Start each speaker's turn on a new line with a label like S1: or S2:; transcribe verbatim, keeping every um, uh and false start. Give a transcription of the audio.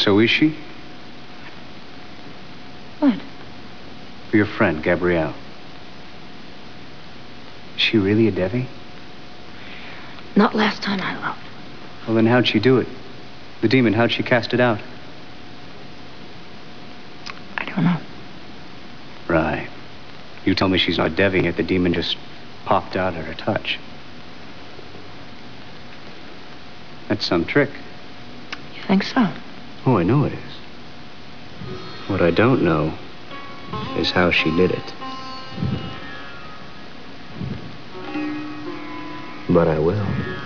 S1: So is she?
S2: What?
S1: Your friend, Gabrielle. Is she really a Devi?
S2: Not last time I looked.
S1: Well, then how'd she do it? The demon, how'd she cast it out?
S2: I don't know.
S1: Right. You tell me she's not Devi, yet the demon just popped out at her touch. That's some trick.
S2: You think so?
S1: Oh, I know it is. What I don't know is how she did it. But I will.